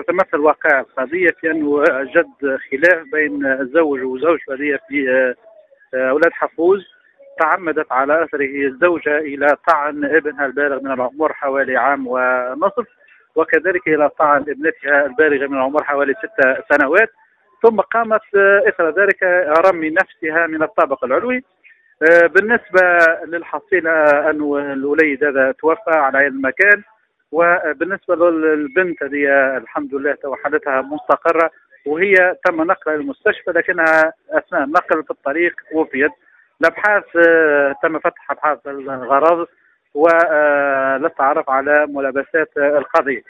تتمثل واقع القضية في أنه جد خلاف بين الزوج وزوجته هذه في أولاد حفوظ. تعمدت على أثره الزوجة إلى طعن ابنها البالغ من العمر حوالي عام ونصف، وكذلك إلى طعن ابنتها البالغة من العمر حوالي 6 سنوات، ثم قامت إثر ذلك رمي نفسها من الطابق العلوي. بالنسبة للحصيلة أن الوليد هذا توفى على عين المكان، وبالنسبة للبنت هذه الحمد لله حالتها مستقرة، وهي تم نقلها للمستشفى، لكنها أثناء النقل في الطريق وفيت. الأبحاث تم فتح أبحاث الغرض وللتعرف على ملابسات القضية.